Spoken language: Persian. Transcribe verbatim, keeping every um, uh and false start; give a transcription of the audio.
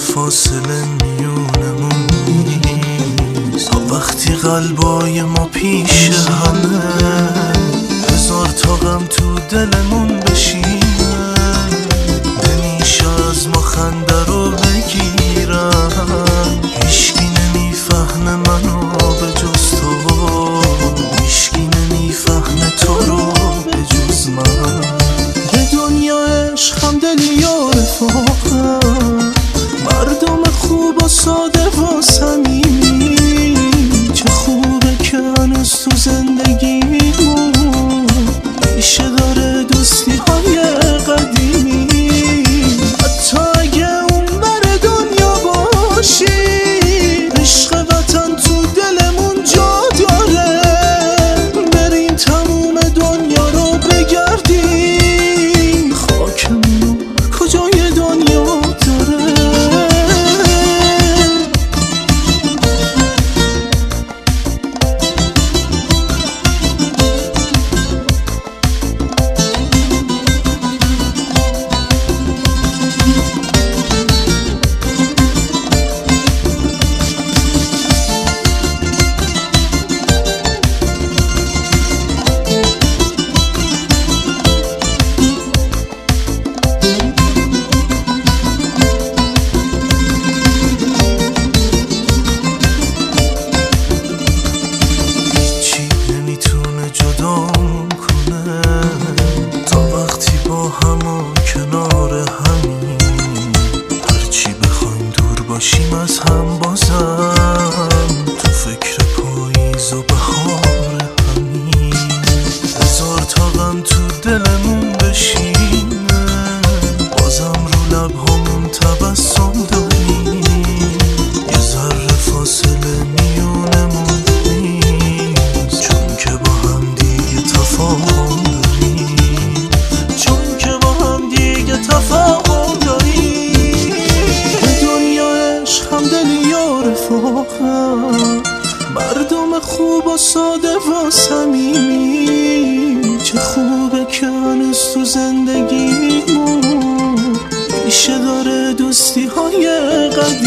فاصله میونمون نیست. تا وقتی قلبای ما پیش همه، هزار تا غم تو دلمون بشینه، نمیشه از ما خنده رو بگیرم. هیچکی نمیفهمه منو به جز تو، هیچکی نمیفهمه تو رو به جز من. یه دنیا عشق همدلی و رفاقه، مردم خوب و ساده و صمیمی. چه خوبه که هنوز تو زندگیمون ریشه داره دوستی های قدیمی. حتی اگه اون بر دنیا باشی، عشق وطن تو دلمون جا داره. بریم تموم دنیا رو بگردیم، خاکمونو کجای دنیا داره. تا وقتی با هم و کنار همین، هرچی بخوایم دور باشیم از هم، بازم تو فکر پاییز و بهار همین. هزار تا غم تو دلمون بشینه، بازم رو لبهامون تبسم داریم. یه ذره فاصله میونمون نیست، چون که با هم دیگه تفاهم داریم، چون که با هم دیگه تفاهم داریم. دنیا عشق همدلی و رفاقه، مردم خوب و ساده و صمیمی. چه خوبه که هنوز تو زندگیمون ریشه داره دوستی های قدیمی.